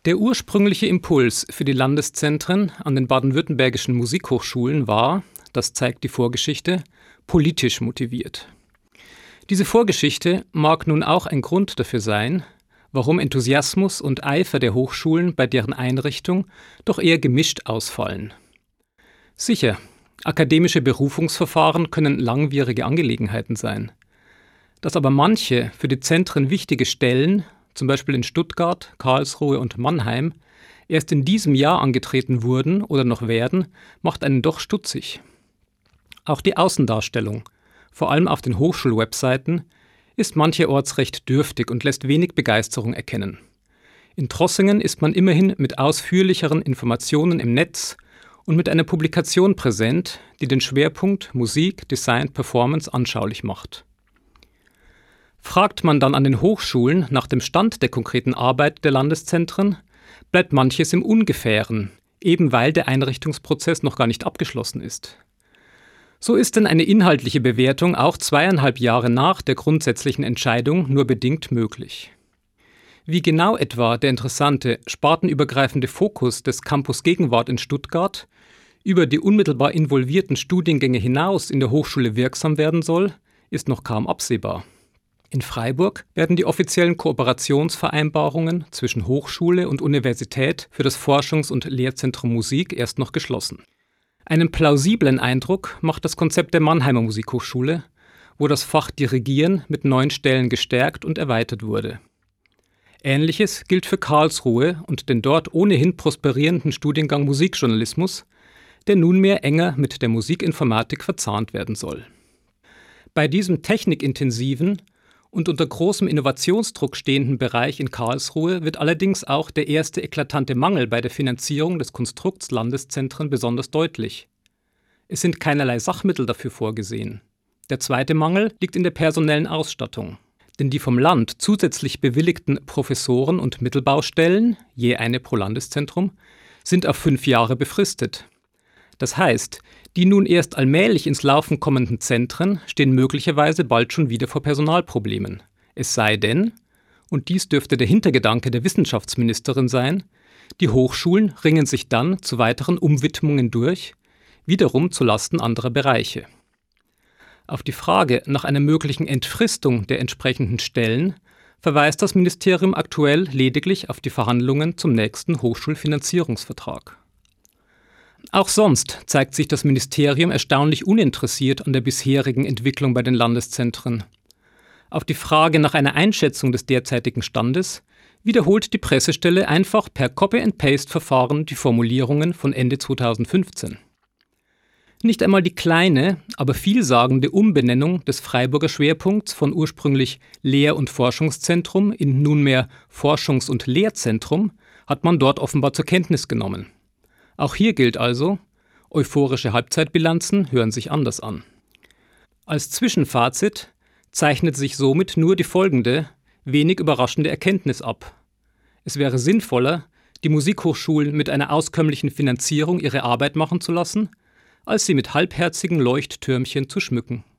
Der ursprüngliche Impuls für die Landeszentren an den baden-württembergischen Musikhochschulen war, das zeigt die Vorgeschichte, politisch motiviert. Diese Vorgeschichte mag nun auch ein Grund dafür sein, warum Enthusiasmus und Eifer der Hochschulen bei deren Einrichtung doch eher gemischt ausfallen. Sicher, akademische Berufungsverfahren können langwierige Angelegenheiten sein. Dass aber manche für die Zentren wichtige Stellen, zum Beispiel in Stuttgart, Karlsruhe und Mannheim, erst in diesem Jahr angetreten wurden oder noch werden, macht einen doch stutzig. Auch die Außendarstellung, vor allem auf den Hochschulwebseiten, ist mancherorts recht dürftig und lässt wenig Begeisterung erkennen. In Trossingen ist man immerhin mit ausführlicheren Informationen im Netz und mit einer Publikation präsent, die den Schwerpunkt Musik, Design, Performance anschaulich macht. Fragt man dann an den Hochschulen nach dem Stand der konkreten Arbeit der Landeszentren, bleibt manches im Ungefähren, eben weil der Einrichtungsprozess noch gar nicht abgeschlossen ist. So ist denn eine inhaltliche Bewertung auch 2,5 Jahre nach der grundsätzlichen Entscheidung nur bedingt möglich. Wie genau etwa der interessante, spartenübergreifende Fokus des Campus Gegenwart in Stuttgart über die unmittelbar involvierten Studiengänge hinaus in der Hochschule wirksam werden soll, ist noch kaum absehbar. In Freiburg werden die offiziellen Kooperationsvereinbarungen zwischen Hochschule und Universität für das Forschungs- und Lehrzentrum Musik erst noch geschlossen. Einen plausiblen Eindruck macht das Konzept der Mannheimer Musikhochschule, wo das Fach Dirigieren mit 9 Stellen gestärkt und erweitert wurde. Ähnliches gilt für Karlsruhe und den dort ohnehin prosperierenden Studiengang Musikjournalismus, der nunmehr enger mit der Musikinformatik verzahnt werden soll. Bei diesem technikintensiven und unter großem Innovationsdruck stehenden Bereich in Karlsruhe wird allerdings auch der erste eklatante Mangel bei der Finanzierung des Konstrukts Landeszentren besonders deutlich. Es sind keinerlei Sachmittel dafür vorgesehen. Der zweite Mangel liegt in der personellen Ausstattung. Denn die vom Land zusätzlich bewilligten Professoren- und Mittelbaustellen, je eine pro Landeszentrum, sind auf 5 Jahre befristet. Das heißt, die nun erst allmählich ins Laufen kommenden Zentren stehen möglicherweise bald schon wieder vor Personalproblemen. Es sei denn, und dies dürfte der Hintergedanke der Wissenschaftsministerin sein, die Hochschulen ringen sich dann zu weiteren Umwidmungen durch, wiederum zulasten anderer Bereiche. Auf die Frage nach einer möglichen Entfristung der entsprechenden Stellen verweist das Ministerium aktuell lediglich auf die Verhandlungen zum nächsten Hochschulfinanzierungsvertrag. Auch sonst zeigt sich das Ministerium erstaunlich uninteressiert an der bisherigen Entwicklung bei den Landeszentren. Auf die Frage nach einer Einschätzung des derzeitigen Standes wiederholt die Pressestelle einfach per Copy-and-Paste-Verfahren die Formulierungen von Ende 2015. Nicht einmal die kleine, aber vielsagende Umbenennung des Freiburger Schwerpunkts von ursprünglich Lehr- und Forschungszentrum in nunmehr Forschungs- und Lehrzentrum hat man dort offenbar zur Kenntnis genommen. Auch hier gilt also, euphorische Halbzeitbilanzen hören sich anders an. Als Zwischenfazit zeichnet sich somit nur die folgende, wenig überraschende Erkenntnis ab. Es wäre sinnvoller, die Musikhochschulen mit einer auskömmlichen Finanzierung ihre Arbeit machen zu lassen, als sie mit halbherzigen Leuchttürmchen zu schmücken.